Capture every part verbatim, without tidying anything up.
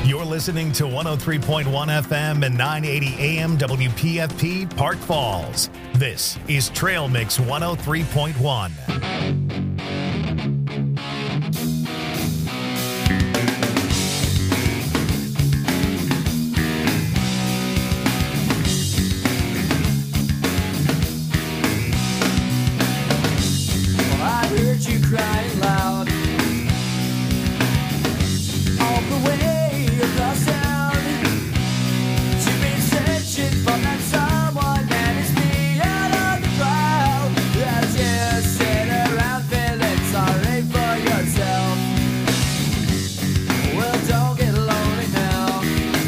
You're listening to one oh three point one F M and nine eighty A M W P F P Park Falls. This is Trail Mix one oh three point one. Well, I heard you crying loud all the way across town. You've been searching for that someone that is beyond on the crowd. As you sit around feeling sorry for yourself. Well, don't get lonely now.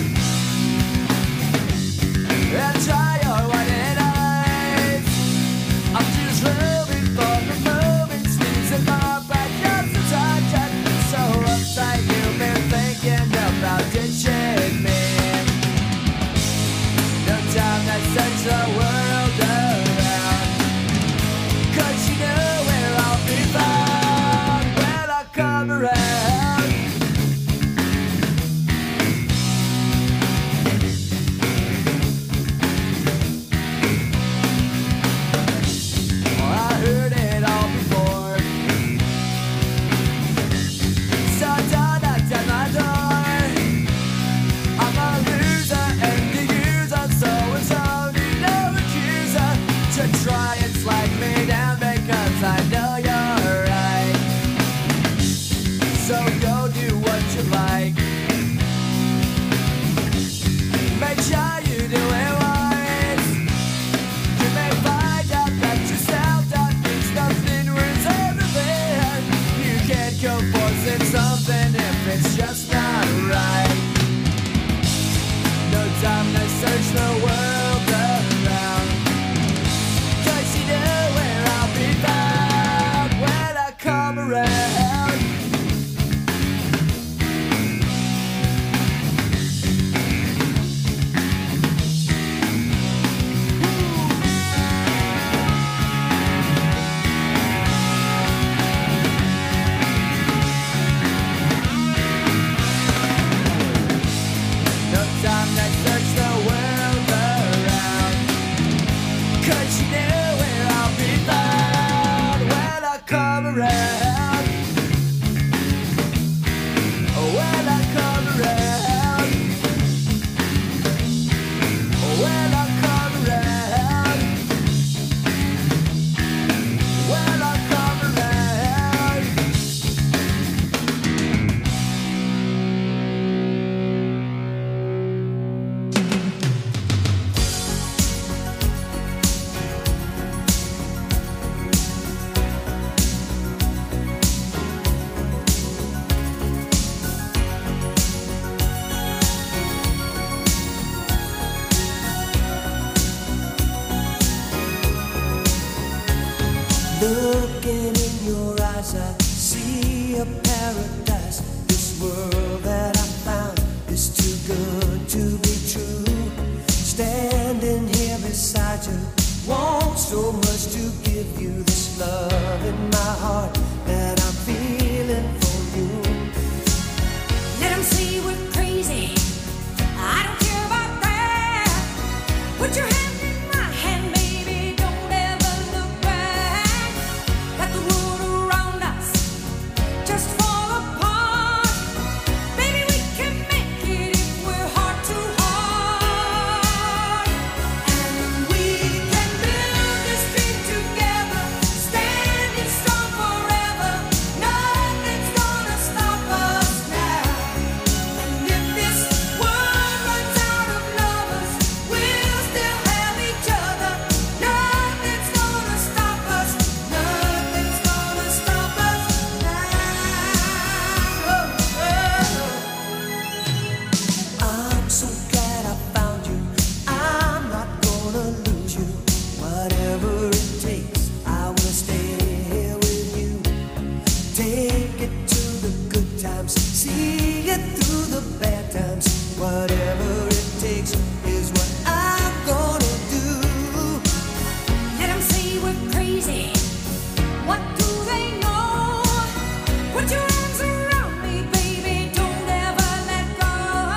And try your white eyes. I'm just hoping for the moment. Sneezing my back up to touch it. So uptight you've been thinking about ditching me. No time to search the world around. Cause you know where I'll be found when I come around. Oh, I heard it all before. So don't knock at my door. I'm a loser and the user, so it's only no accuser to try and slag me down because I know you're right. So go do what you like. Make sure you do it wise. You may find out that yourself that means nothing worth everything. You can't go forcing something if it's just not right. No time to search the world around. Cause you know where I'll be found when I come around. No time to search the world around. Cause you know where I'll be found when I come around. When I come around. When I come around. When I come around. Looking in your eyes, I see a paradise. This world that I found is too good to be true. Standing here beside you, want so much to give you this love in my heart that I'm feeling for you. Let 'em say we're crazy. I don't care about that. Put your hand in my hand, baby. Don't ever look back. Let the world around us just fall apart. Baby, we can make it if we're heart to heart. And we can build this dream together, standing strong forever. Nothing's gonna stop us now. And if this world runs out of lovers, we'll still have each other. Nothing's gonna stop us. Nothing's gonna stop us now. I'm so glad I found you. I'm not gonna lose you. Whatever it takes, I will stay here with you. Take it to the good times, see it through the bad times. Whatever it takes is what I'm gonna do. Let 'em say we're crazy. What do they know? Put your arms around me, baby. Don't ever let go.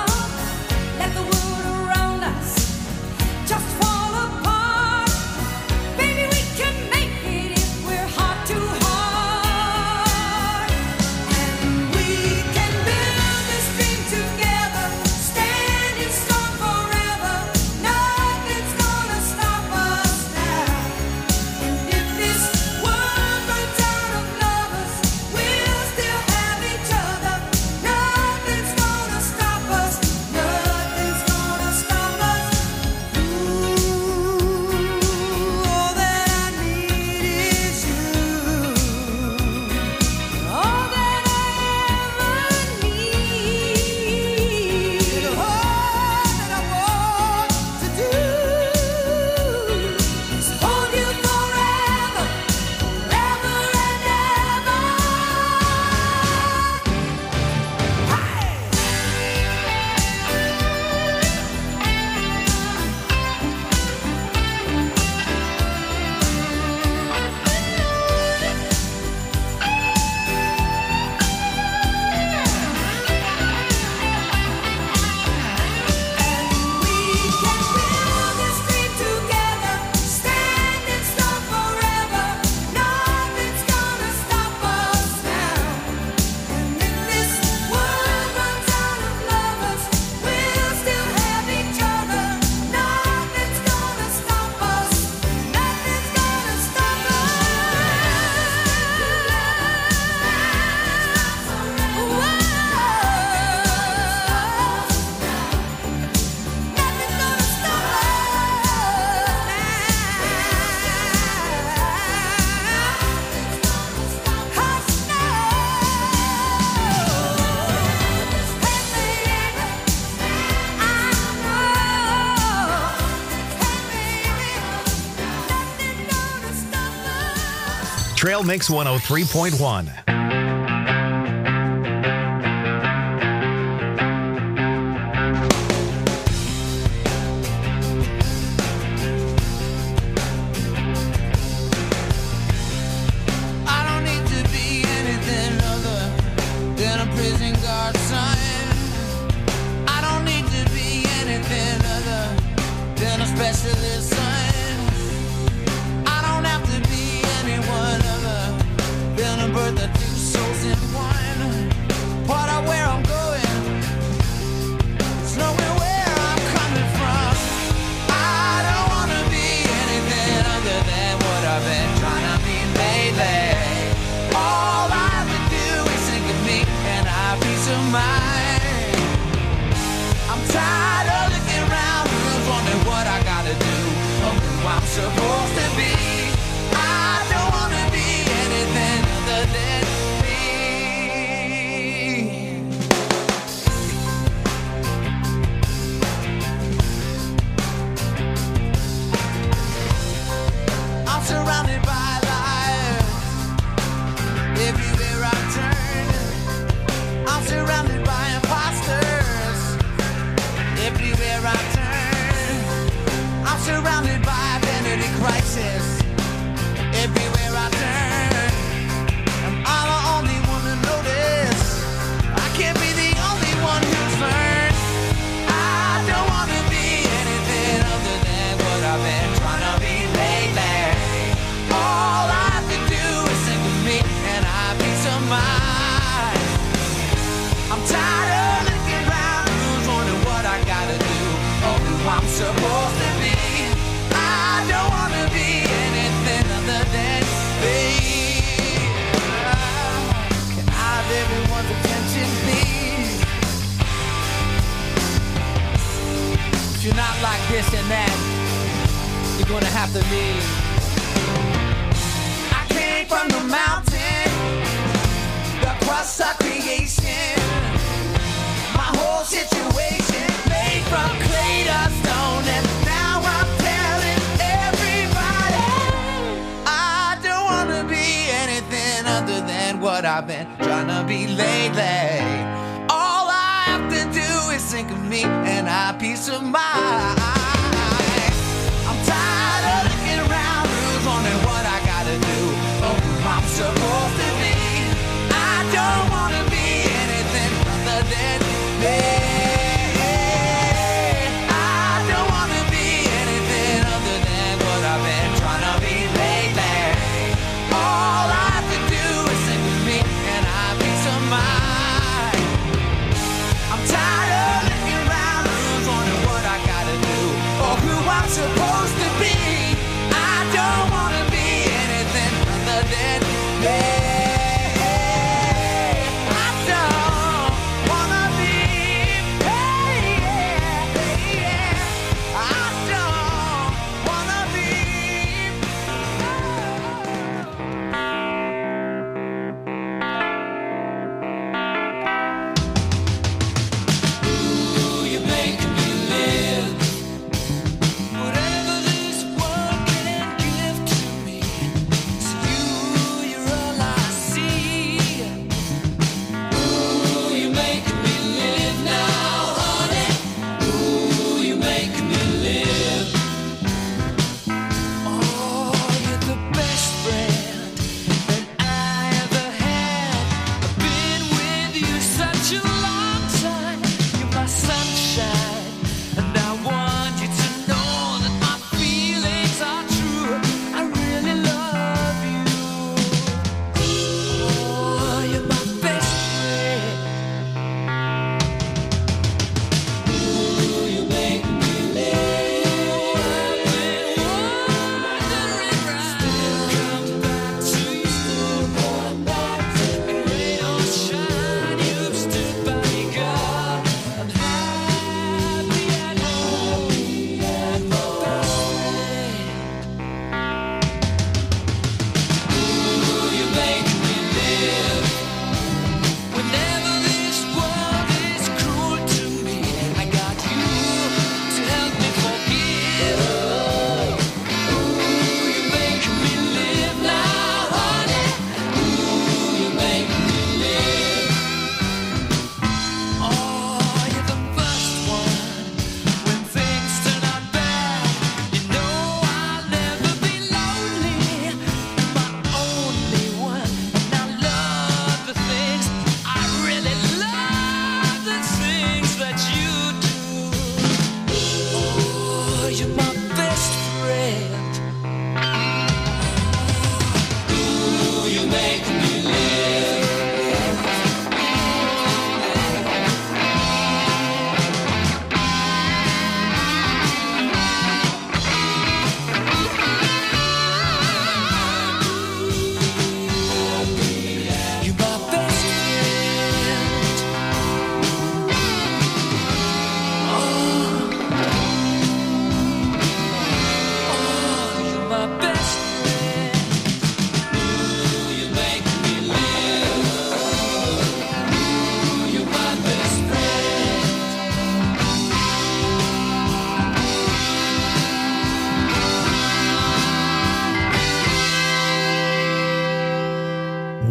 Trail Mix one oh three point one. Specialist son. I don't have to be anyone other than a birth of two souls in one. What I where I'm going, it's knowing where I'm coming from. I don't wanna be anything other than what I've been trying to be lately. All I have to do is think of me and I have peace of mind. I'm tired of looking around, wondering what I gotta do, or who I'm supposed to be. I don't wanna be anything other than me. I'm surrounded by lies. Everywhere I turn, I'm surrounded by imposters. Everywhere I turn, I'm surrounded by identity crisis. Everywhere I turn, am I the only one to notice? I can't be the only one who's learned. I don't want to be anything other than what I've been trying to be lately. All I have to do is think of me and I have peace of mind. I'm tired of looking around, who's wondering what I gotta do, or who I'm supposed to be. I don't wanna be anything other than me. Can I have everyone's attention, please? If you're not like this and that, you're gonna have to leave. I came from the mountain, the crust of creation. My whole situation made from clay to stone, and now I'm telling everybody I don't wanna be anything other than what I've been trying to be lately. All I have to do is think of me and I have peace of mind. I'm tired of looking around, who's wondering what I gotta do, or who I'm supposed to be. I don't wanna be anything other than me. I'm tired of looking around, who's wondering what I gotta do,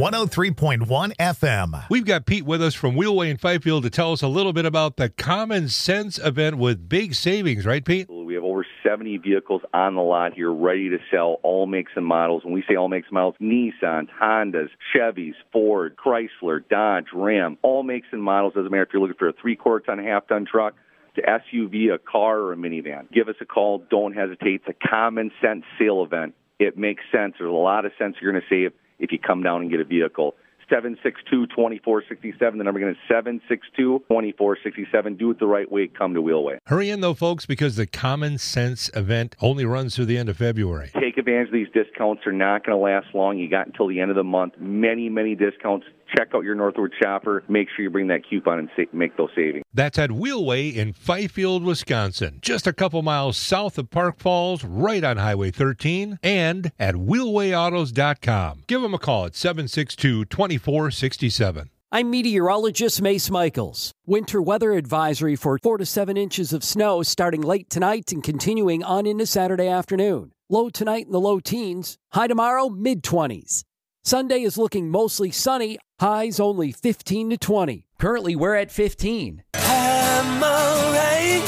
one oh three point one F M. We've got Pete with us from Wheelway in Fifield to tell us a little bit about the Common Sense event with big savings, right, Pete? We have over seventy vehicles on the lot here ready to sell, all makes and models. When we say all makes and models, Nissans, Hondas, Chevys, Ford, Chrysler, Dodge, Ram, all makes and models. Doesn't matter if you're looking for a three-quarter ton, half-ton truck, to S U V, a car, or a minivan. Give us a call. Don't hesitate. It's a Common Sense sale event. It makes sense. There's a lot of sense you're going to save if you come down and get a vehicle. seven six two, two four six seven. The number again is seven six two, two four six seven. Do it the right way. Come to Wheelway. Hurry in, though, folks, because the Common Sense event only runs through the end of February. Take advantage of these discounts. They're not going to last long. You got until the end of the month. Many, many discounts. Check out your Northwood shopper. Make sure you bring that coupon and sa- make those savings. That's at Wheelway in Fifield, Wisconsin. Just a couple miles south of Park Falls, right on Highway thirteen, and at wheelway autos dot com. Give them a call at seven six two, two four six seven. I'm meteorologist Mace Michaels. Winter weather advisory for four to seven inches of snow starting late tonight and continuing on into Saturday afternoon. Low tonight in the low teens. High tomorrow, mid-twenties. Sunday is looking mostly sunny. Highs only fifteen to twenty. Currently, we're at fifteen. I'm alright.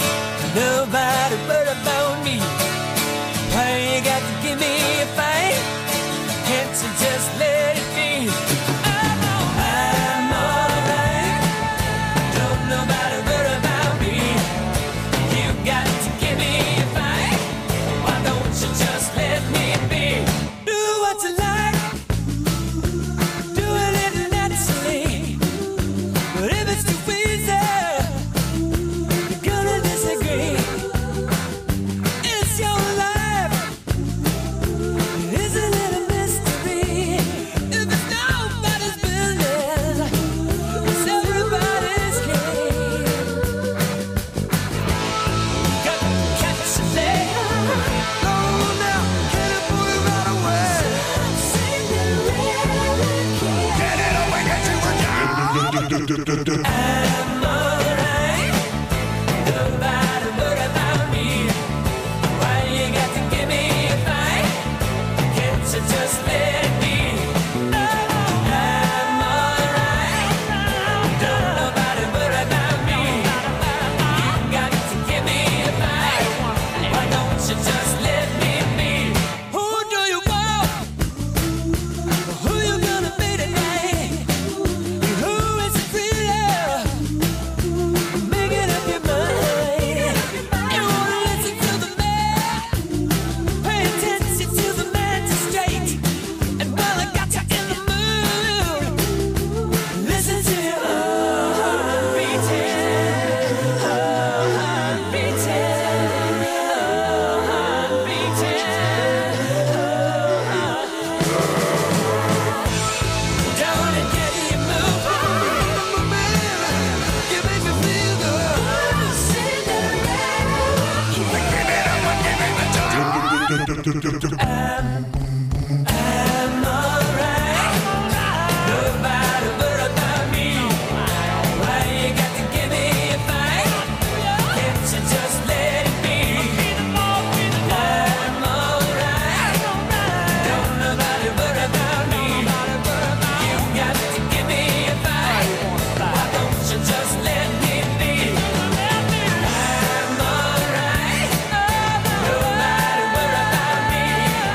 Nobody but about me. Why you got to give me a fight? Can't you just let it be? I'm alright. I'm alright. Don't nobody but about me. You got to give me a fight. Why don't you just let me be? Do what you like. Do it naturally. But if it's too easy, you're gonna disagree. It's your life. Isn't it a mystery? If it's nobody's business, it's everybody's game. Got to catch a leg. Go now, get it, put it right away. Get it away, get you a job. I'm alright. Nobody but about me. Why you got to give me a fight? Can't you just let it be? I'm alright. Don't nobody but about me. You got to give me a fight. Why don't you just let me be? Who do you want? Who you gonna be tonight? Who is it really? Making up your mind. You wanna listen to the man? Pay attention to the magistrate. And while I got you in the mood, listen to your heart beating, heart beating, heart beating. Don't it get you moving? You make me feel good. I'm, I'm alright. Nobody but about me. Why you got to give me a fight? Can't you just let it be? I'm alright. Don't nobody but about me. You got to give me a fight. Why don't you just let me be? I'm alright. Nobody but about me.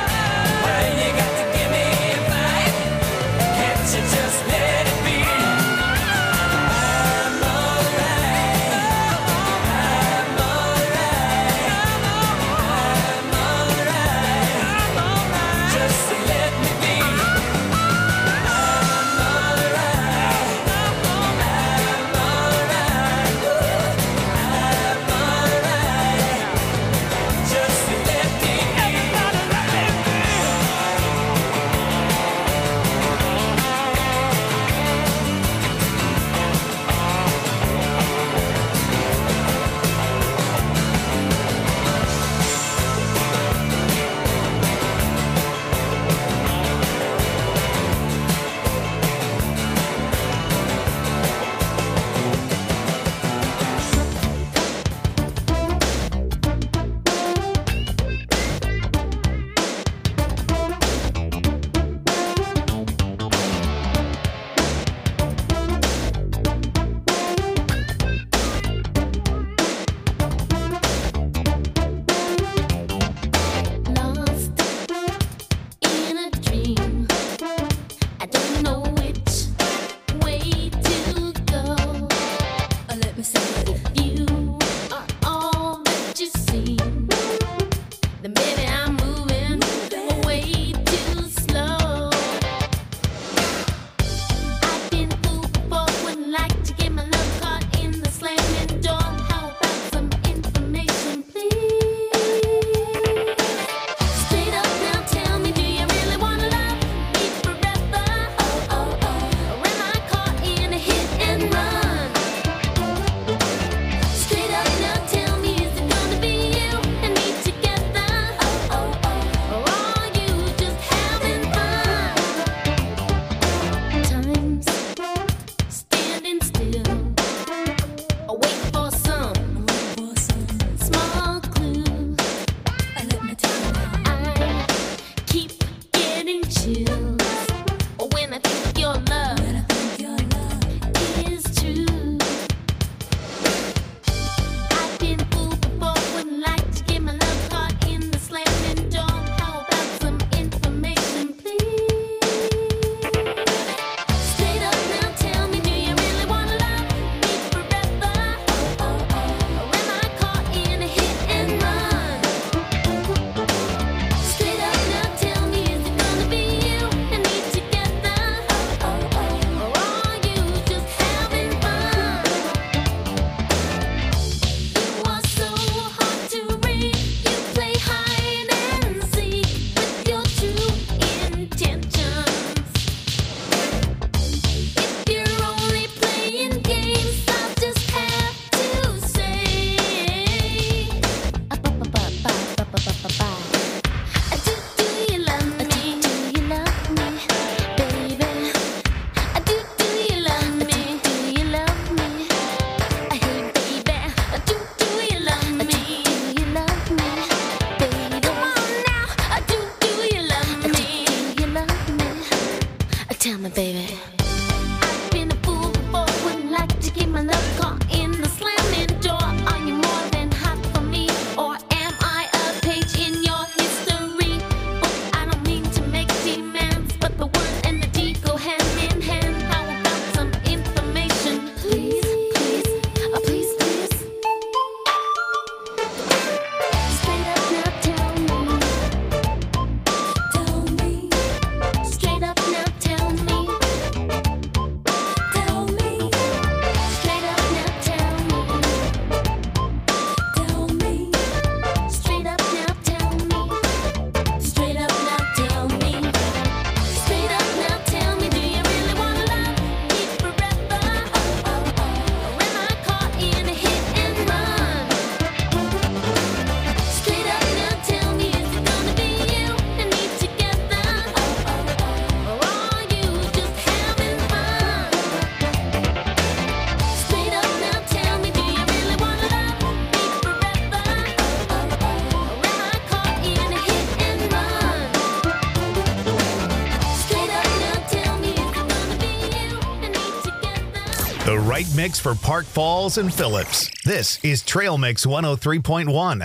The right mix for Park Falls and Phillips. This is Trail Mix one oh three point one.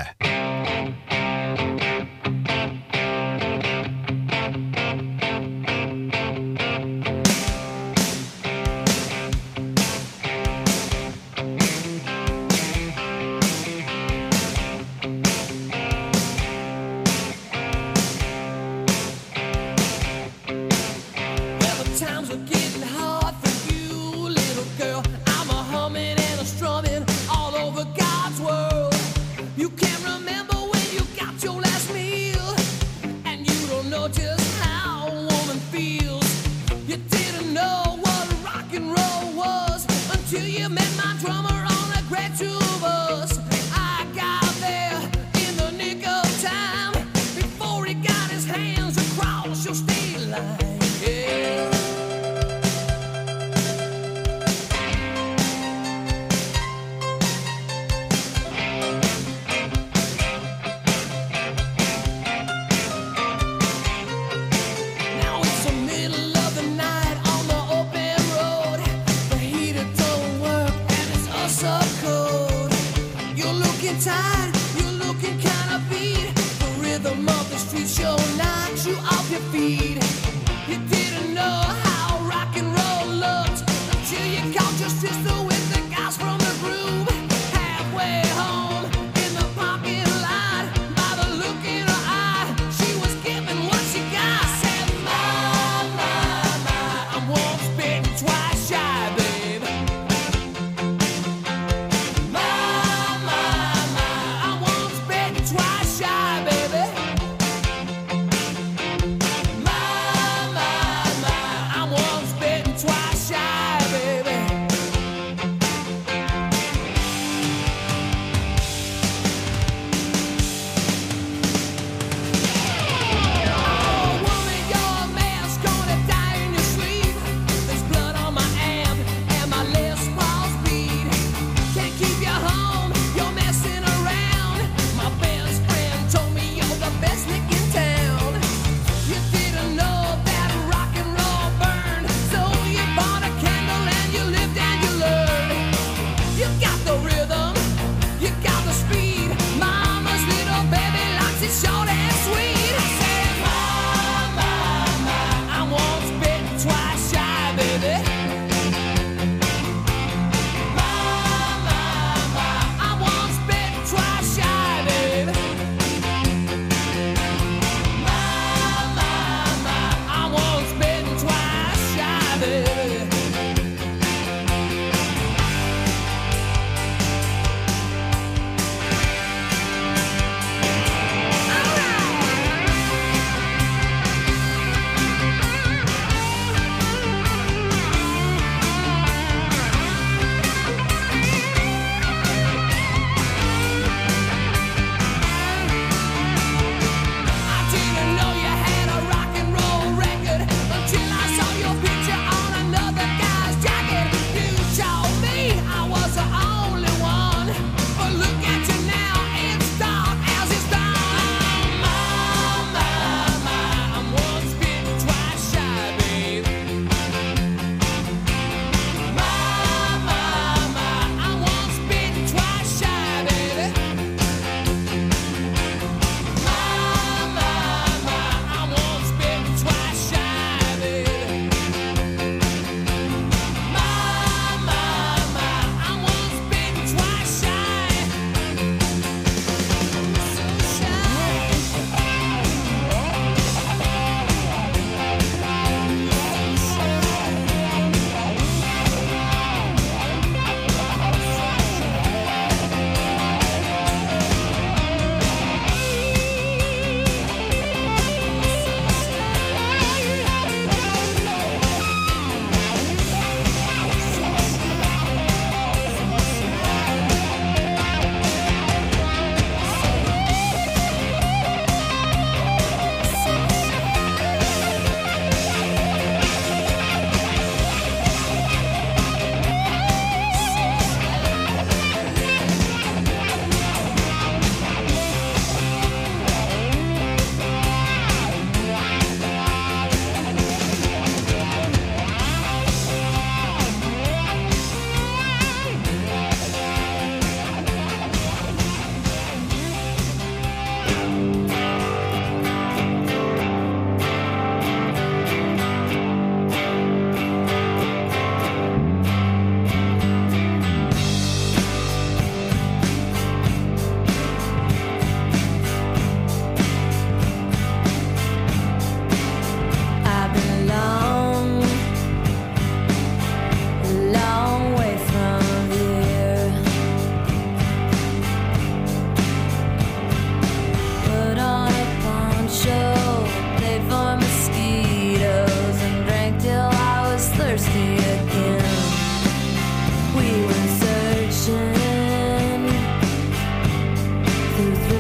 Till you caught your sister with the guys from the group.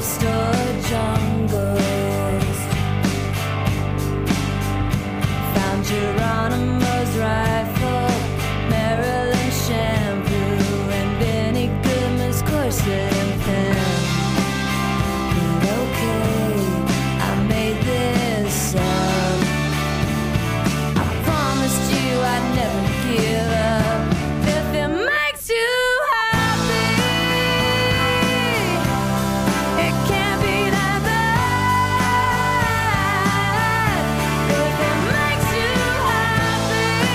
restored jungles. Found Geronimo's rifle, Maryland shampoo, and Benny Goodman's corset and pen. But okay, I made this up. I promised you I'd never give up. If it makes you happy, it can't be that bad. If it makes you happy,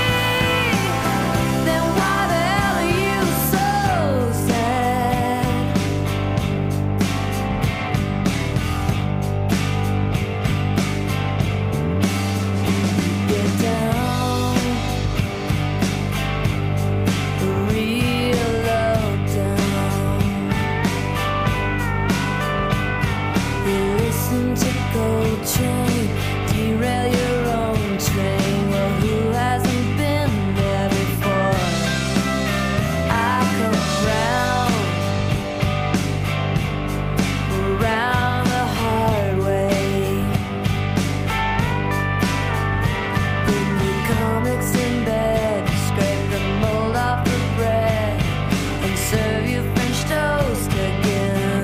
then why the hell are you so sad? Get down, real low down. You listen to Coltrane, derail your own train. Well, who hasn't been there before? I come round, round the hard way. Bring you comics in bed, scrape the mold off the bread, and serve you French toast again.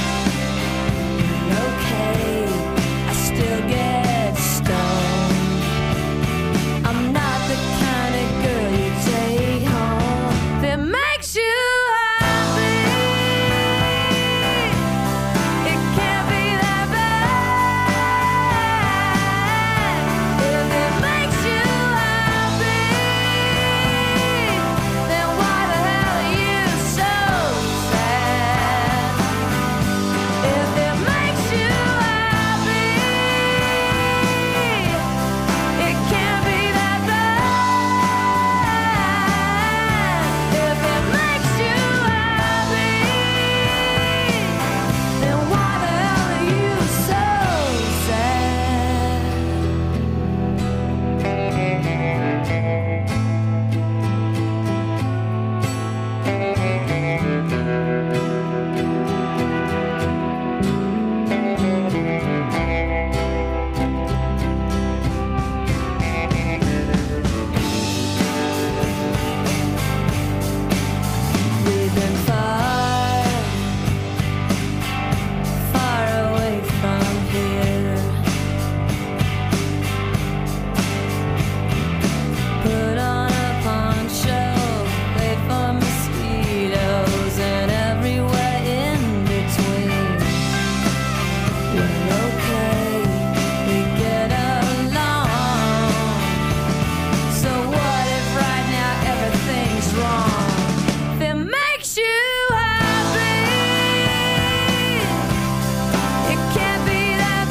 Okay, I still get stoned. I'm not the kind of girl you take home. If it makes you happy, it can't be that bad. If it makes you happy, then why the hell are you so sad? If it makes you happy, it can't be that bad. If it makes you happy, then why the hell are you so sad? We've been far, far away from here. Put on a poncho, wait for mosquitoes, and everywhere in between. Well, okay, we get along. So what if right now everything's wrong? If it makes you happy, it can't be that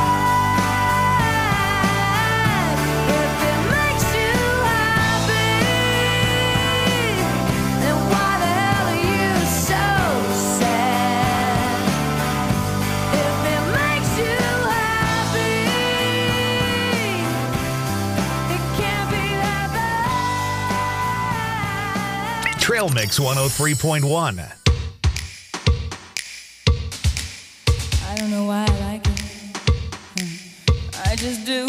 bad. If it makes you happy, then why the hell are you so sad? If it makes you happy, it can't be that bad. Trail Mix one oh three point one. I don't know why I like it. I just do.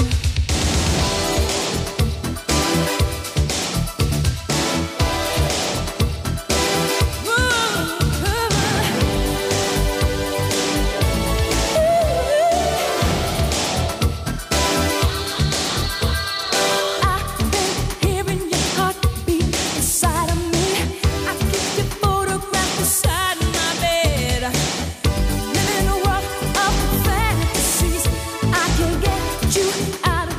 I've been hearing your heartbeat inside of me. I keep your photograph beside my bed. Living a world of fantasies. I can get you out of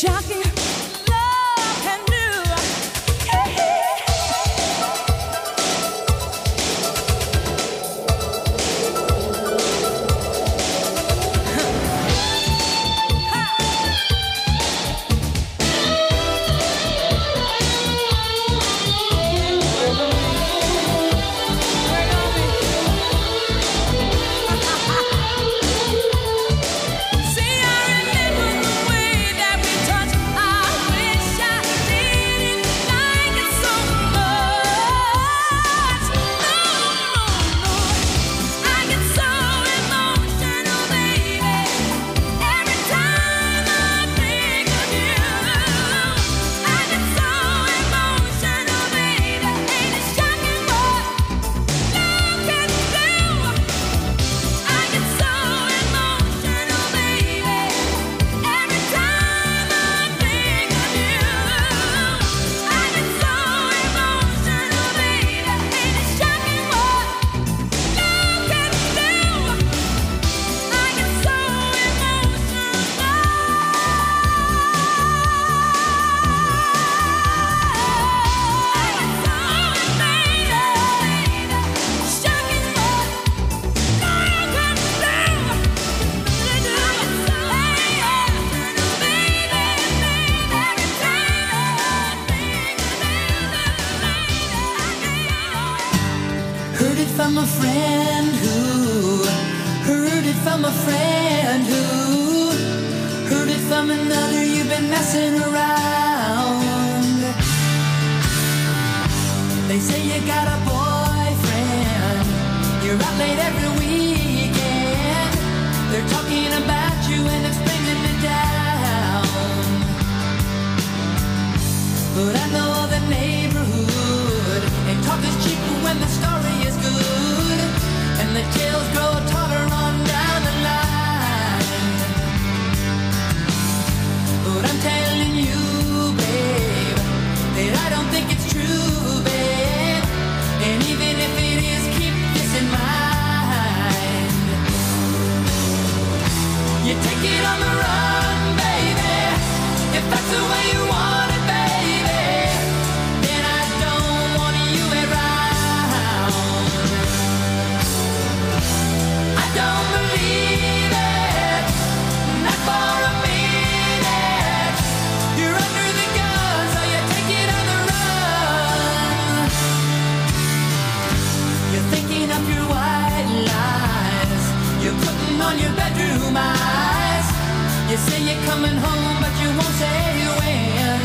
shocking love can do. See, I remember the way that we touched. I wish I didn't like it so much. No, no, no. I get so emotional, baby, every time I think of you. I get so emotional, baby, ain't it shocking what love can do? I get so emotional, baby, every time I think of you. I get so emotional, baby, ain't it shocking what love can do? I get so Heard it from a friend who heard it from a friend who heard it from another. You've been messing around. They say you got a boyfriend. You're out late every weekend. They're talking about you and it's bringing me down. But I know the neighborhood, and talk is cheap when the story is good, and the tales grow taller on down the line. But I'm telling you, babe, that I don't think it's true, babe. And even if it is, keep this in mind. You take it on the run, baby, if that's the way you want it, baby. Then I don't want you around. I don't believe it, not for a minute. You're under the gun, so you take it on the run. You're thinking up your white lies. You're putting on your bedroom eyes. You say you're coming home, but you won't say when.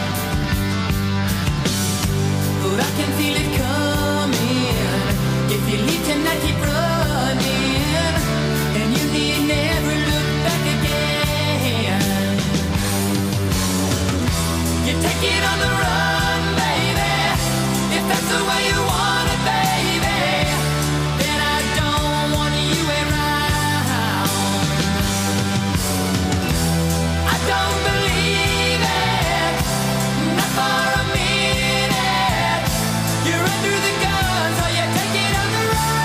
But I can feel it coming. If you leave tonight, keep running, and you need never look back again. You take it on the run, baby, if that's the way you want it, baby. Then I don't want you around. I don't believe it, not for a minute. You're under the gun, so you take it on the run.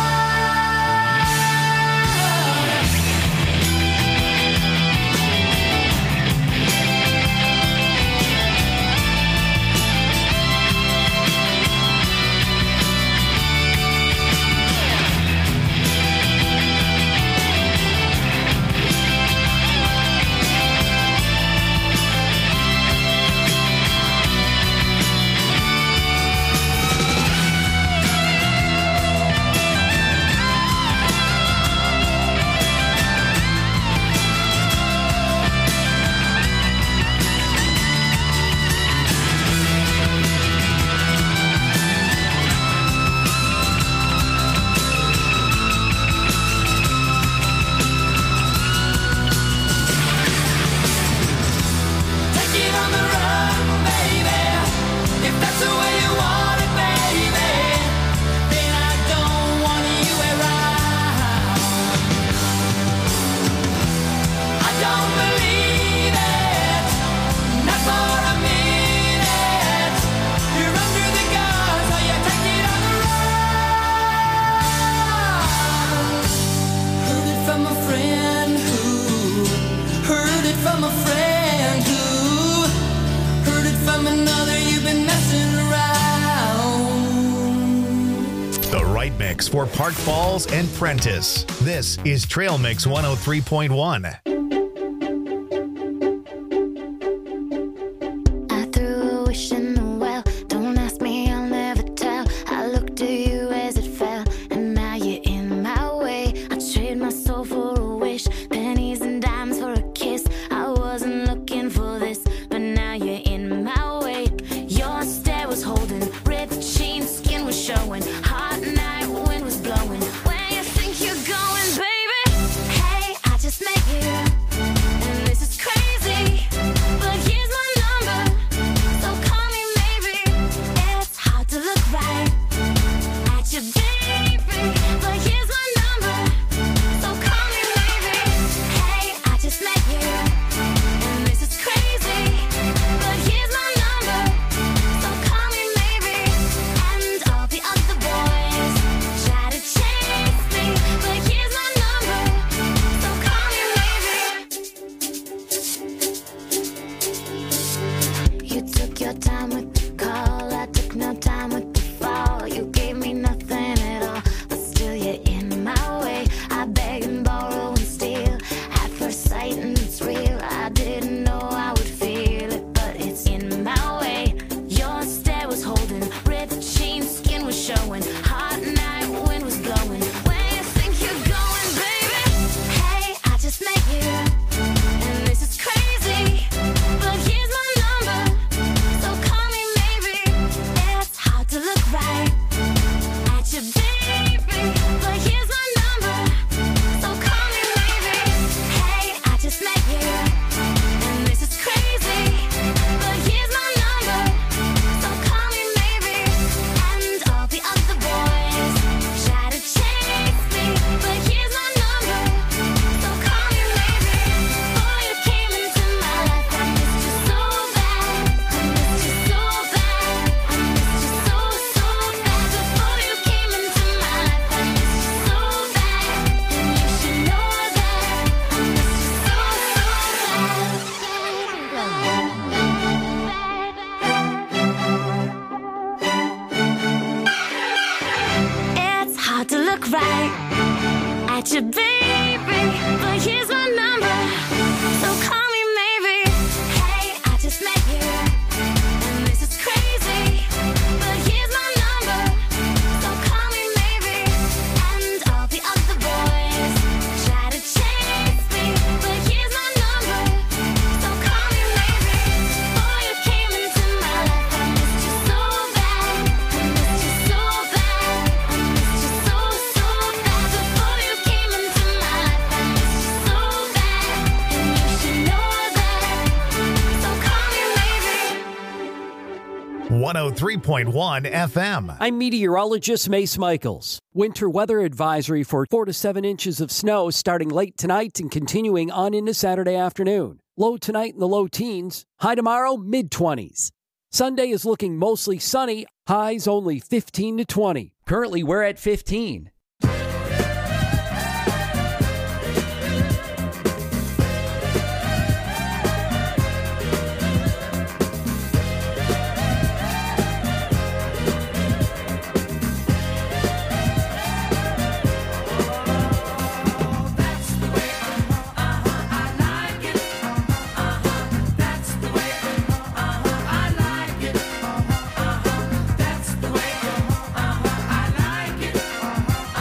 from a friend who I'm another, you've been messing around. The right mix for Park Falls and Prentice. This is Trail Mix one oh three point one. I threw a wish in the well. Don't ask me, I'll never tell. I looked at you as it fell, and now you're in my way. I trade my soul for a wish, pennies and dimes for a kiss. I wasn't looking for this, but now you're in my way. Your stare was holding, ripped jeans, skin was showing. Hot night, wind was blowing. Where you think you're going, baby? Hey, I just met you, and this is crazy. But here's my number, so call me maybe. It's hard to look right at you, baby. But here's my number, so call me maybe. Hey, I just met you, and this is crazy. But here's my number, so call me maybe. And all the other boys try to chase me, but here's my number, so call me maybe. You took your time with the call, I took no time with the fall. You gave me nothing at all, but still you're in my way. I beg and borrow and steal at first sight, and it's real. I didn't know I would feel it, but it's in my way. Your stare was holding, ripped jeans, skin was showing. Hot night, wind was blowing. Where you think you're going, baby? Hey, I just met you, and this is crazy. But here's my number, so call me maybe. It's hard to look right at you, baby. But here's my number, so call me maybe. Hey, I just met you, and this is crazy. But here's my number, so call me maybe. And all the other boys try to chase me, but here's my number, so call me maybe. Before you came into my life, I missed you so bad. I missed you so bad. I missed you so, so bad. Before you came into my life, I missed you so bad. And you should know that I missed you so, so bad. It's hard to look right at you, baby. But here's my number, so call me maybe. Hey, I just met you, and this is crazy. But here's my number, so call me maybe. And all the other boys try to chase me, but here's my number, so call me maybe. Before you came into my life, I missed you so bad. I missed you so bad. I missed you so, so bad. Before you came into my life, I missed you so bad. And you should know that, so call me maybe. one oh three point one F M. I'm meteorologist Mace Michaels. Winter weather advisory for four to seven inches of snow starting late tonight and continuing on into Saturday afternoon. Low tonight in the low teens. High tomorrow, mid twenties. Sunday is looking mostly sunny. Highs only fifteen to twenty. Currently, we're at fifteen. That's the way, uh-huh, uh-huh, I like it.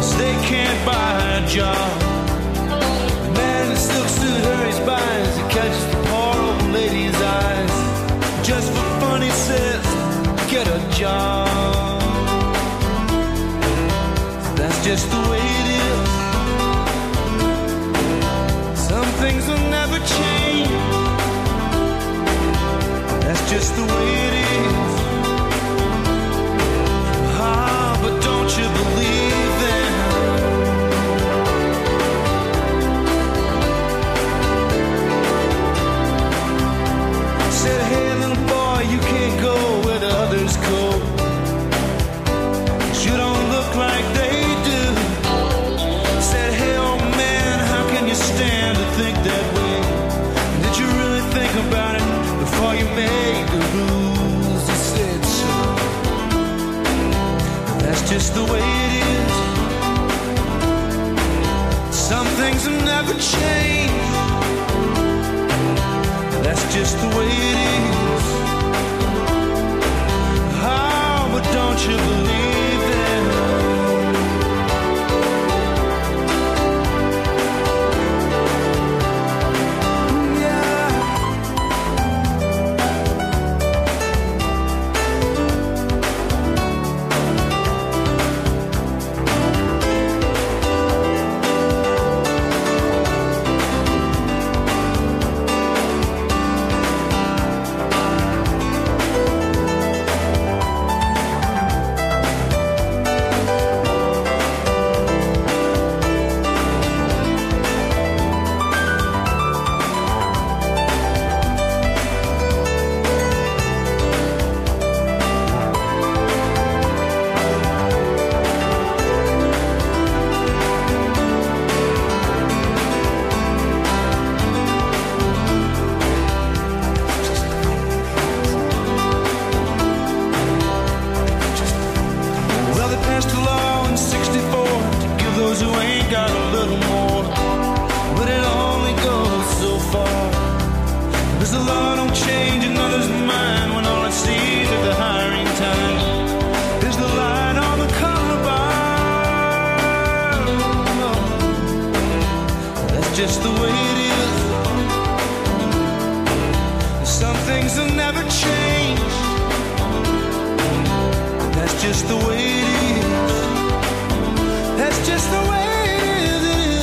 'cause they can't buy a job. The man in the silk suit hurries by as he catches the poor old lady's eyes. Just for fun, he says, get a job. That's just the way it is. Some things will never change. That's just the way it is. Ah, but don't you believe them? Said, hey little boy, you can't go where the others go. 'Cause you don't look like they do. Said, hey old man, how can you stand to think that way? Did you really think about it before you made the rules? He said so. That's just the way it is. Some things will never change. That's just the way it is. Oh, but don't you believe them? Well, they passed a law in sixty-four to give those who ain't got a little more. But it only goes so far. Because the law don't change another's mind when all it sees at the hiring time is the line on the color bar. That's just the way it is. Some things will never change. That's just the way it is. That's just the way it is.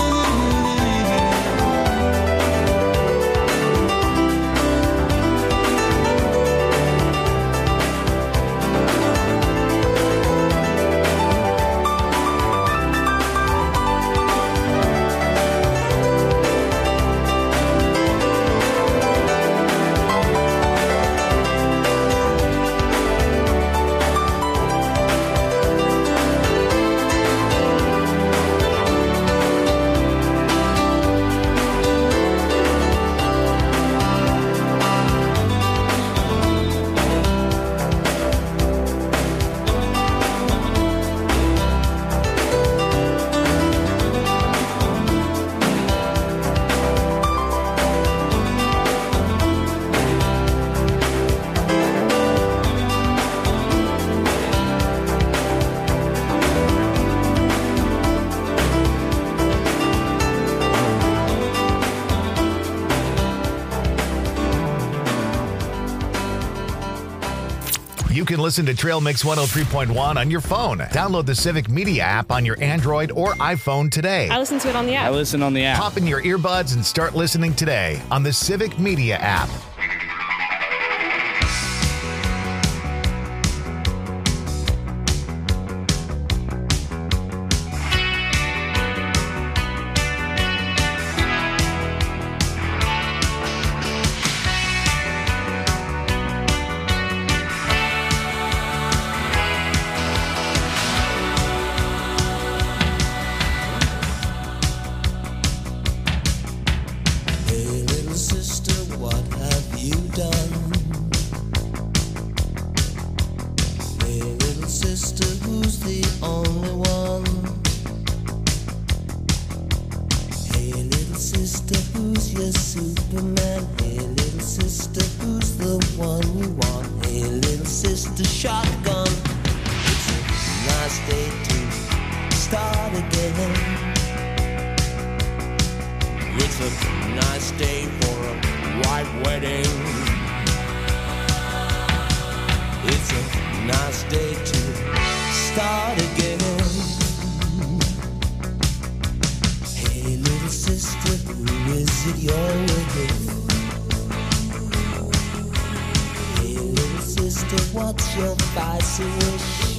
You can listen to Trail Mix one oh three point one on your phone. Download the Civic Media app on your Android or iPhone today. I listen to it on the app. I listen on the app. Pop in your earbuds and start listening today on the Civic Media app. Superman. Hey, little sister, who's the one you want? Hey, little sister, shotgun. It's a nice day to start again. It's a nice day for a white wedding. It's a nice day to start again. Hey little sister, who is it you're with? Hey little sister, what's your spicy wish?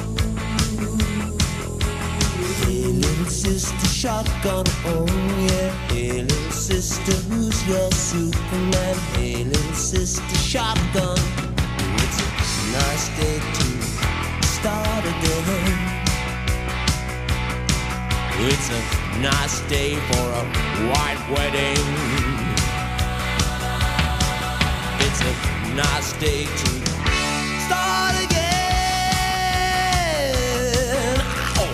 Hey little sister, shotgun, oh yeah. Hey little sister, who's your Superman? Hey little sister, shotgun. It's a nice day to start again. It's a nice day for a white wedding. It's a nice day to start again. Ow!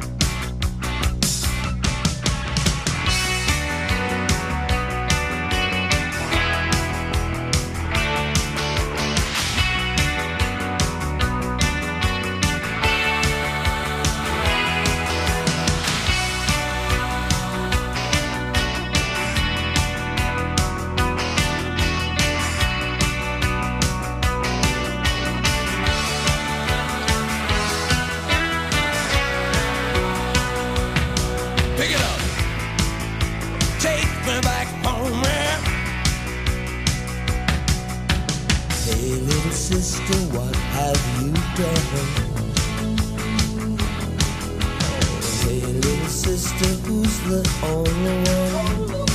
Pick it up. Take me back home, yeah. Hey, little sister, what have you done? Hey, little sister, who's the only one?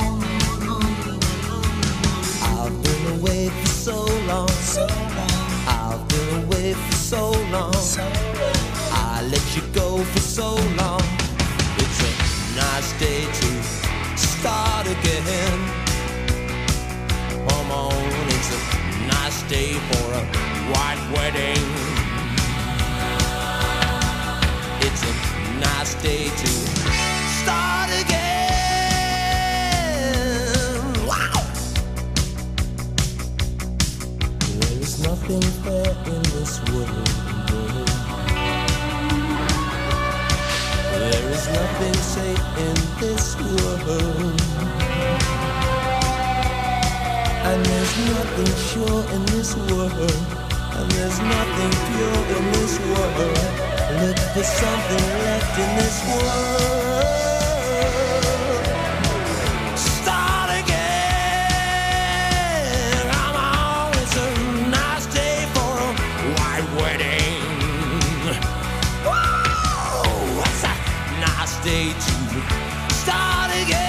I've been away for so long. I've been away for so long. I let you go for so long. It's a nice day to start again. Come on, it's a nice day for a white wedding. It's a nice day to start again. Wow! There is nothing fair in this world. There is nothing safe in this world. And there's nothing sure in this world. And there's nothing pure in this world. Look for something left in this world. Start again. Come on, it's a nice day for a white wedding. Whoa, it's a nice day to start again.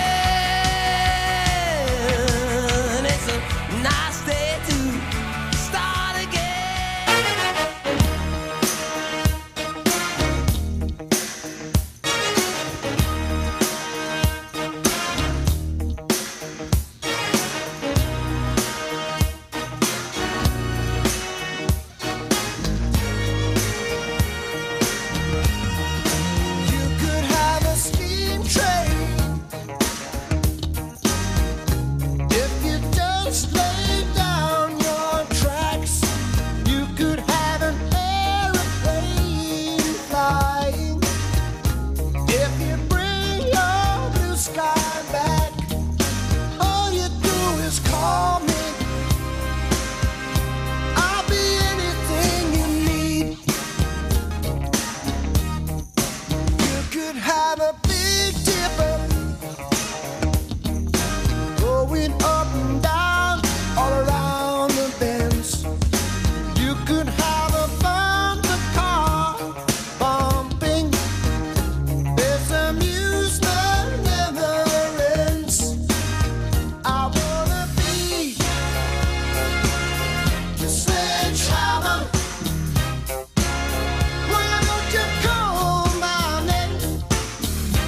It's a nice day to start again. You could have a steam train if you just lay down your tracks. You could have an aeroplane flying if you bring your blue sky back. All you do is call me. I'll be anything you need. You could have a big dipper going up and down all around the bends. You could have a thunder car bumping. This amusement never ends. I wanna be the sledgehammer. Why don't you call my name?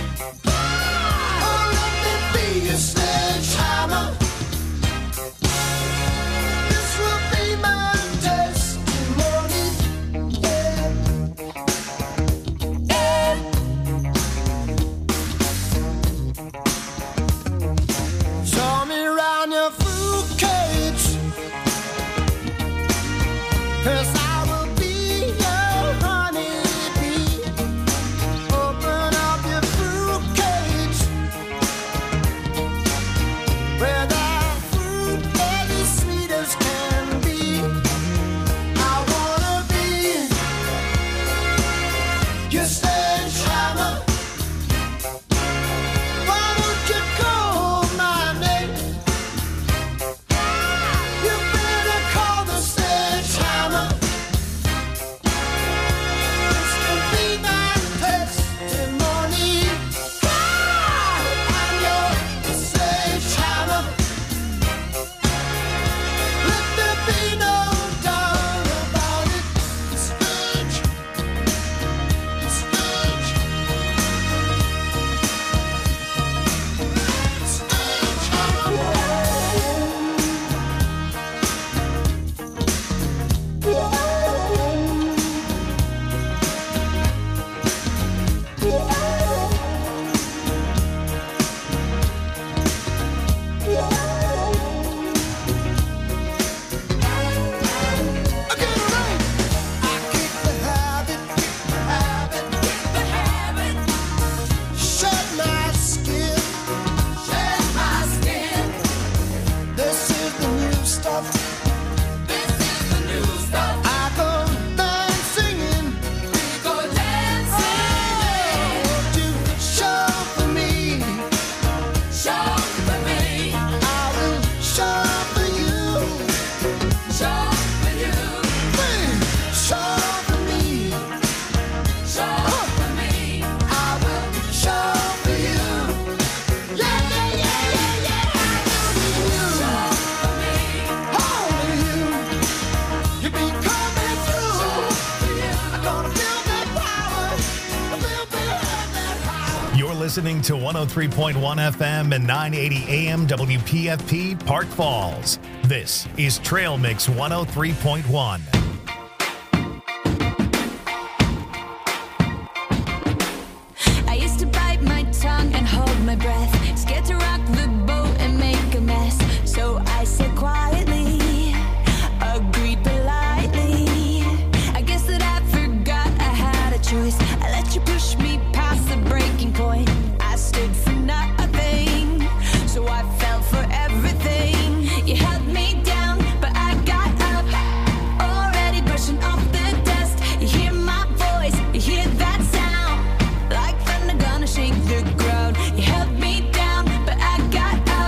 listening to one oh three point one F M and nine eighty A M W P F P Park Falls. This is Trail Mix one oh three point one.